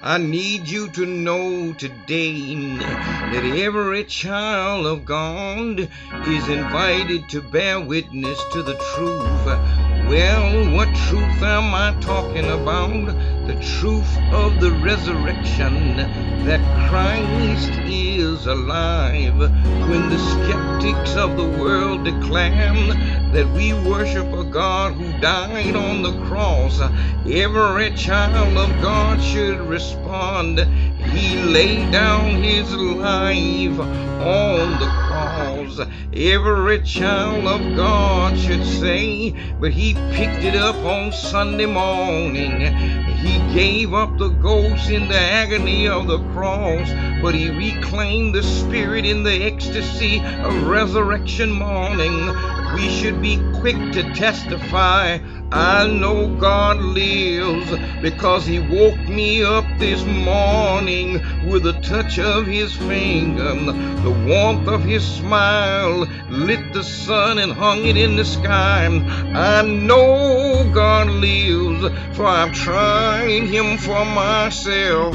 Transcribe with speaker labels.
Speaker 1: I need you to know today that every child of God is invited to bear witness to the truth. Well, what truth am I talking about? The truth of the resurrection, that Christ is alive. When the skeptics of the world declare that we worship a God who died on the cross, every child of God should respond. He laid down his life on the cross. Every child of God should say, but he picked it up on Sunday morning. He gave up the ghost in the agony of the cross, but he reclaimed the spirit in the ecstasy of resurrection morning. We should be quick to testify, I know God lives, because he woke me up this morning with a touch of his finger. The warmth of his smile lit the sun and hung it in the sky. I know God lives, for I've tried him for myself.